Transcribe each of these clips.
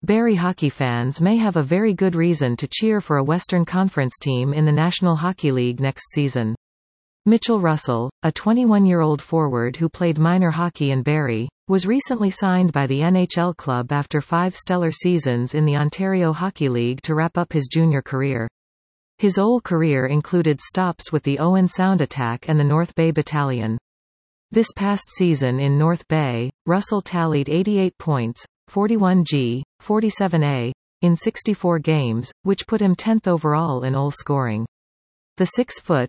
Barrie hockey fans may have a very good reason to cheer for a Western Conference team in the National Hockey League next season. Mitchell Russell, a 21-year-old forward who played minor hockey in Barrie, was recently signed by the NHL club after 5 stellar seasons in the Ontario Hockey League to wrap up his junior career. His OL career included stops with the Owen Sound Attack and the North Bay Battalion. This past season in North Bay, Russell tallied 88 points, 41 G, 47 A, in 64 games, which put him 10th overall in OL scoring. The 6-foot,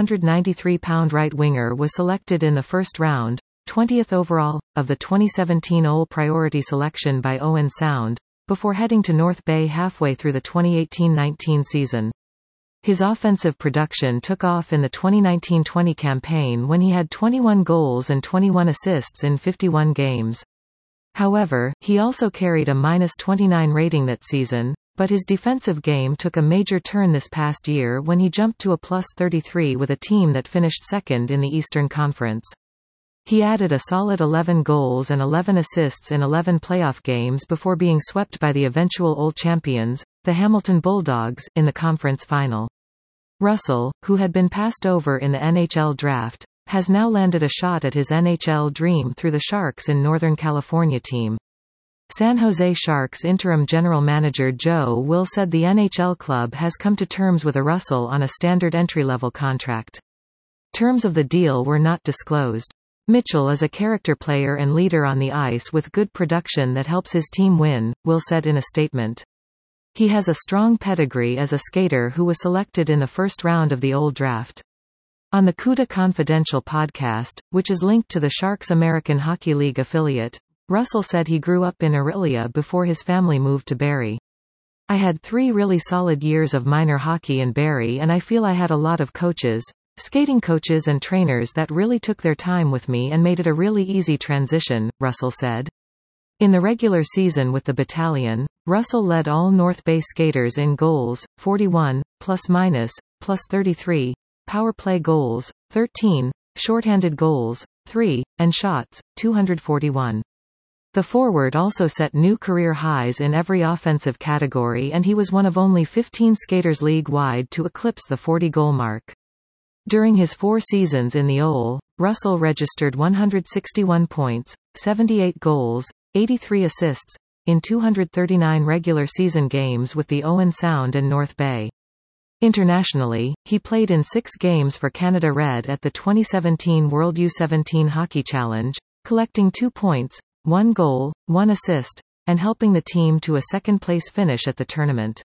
193-pound right winger was selected in the first round, 20th overall, of the 2017 OL priority selection by Owen Sound, before heading to North Bay halfway through the 2018-19 season. His offensive production took off in the 2019-20 campaign when he had 21 goals and 21 assists in 51 games. However, he also carried a -29 rating that season, but his defensive game took a major turn this past year when he jumped to a +33 with a team that finished second in the Eastern Conference. He added a solid 11 goals and 11 assists in 11 playoff games before being swept by the eventual OL champions, the Hamilton Bulldogs, in the conference final. Russell, who had been passed over in the NHL draft, has now landed a shot at his NHL dream through the Sharks in Northern California team. San Jose Sharks interim general manager Joe Will said the NHL club has come to terms with a Russell on a standard entry-level contract. Terms of the deal were not disclosed. Mitchell is a character player and leader on the ice with good production that helps his team win, Will said in a statement. He has a strong pedigree as a skater who was selected in the first round of the OL draft. On the CUDA Confidential podcast, which is linked to the Sharks American Hockey League affiliate, Russell said he grew up in Orillia before his family moved to Barrie. I had 3 really solid years of minor hockey in Barrie and I feel I had a lot of coaches, skating coaches and trainers that really took their time with me and made it a really easy transition, Russell said. In the regular season with the battalion, Russell led all North Bay skaters in goals, 41, +-+33, power play goals, 13, shorthanded goals, 3, and shots, 241. The forward also set new career highs in every offensive category and he was one of only 15 skaters league-wide to eclipse the 40-goal mark. During his 4 seasons in the OL, Russell registered 161 points, 78 goals, 83 assists, in 239 regular season games with the Owen Sound and North Bay. Internationally, he played in 6 games for Canada Red at the 2017 World U17 Hockey Challenge, collecting 2 points, 1 goal, 1 assist, and helping the team to a second-place finish at the tournament.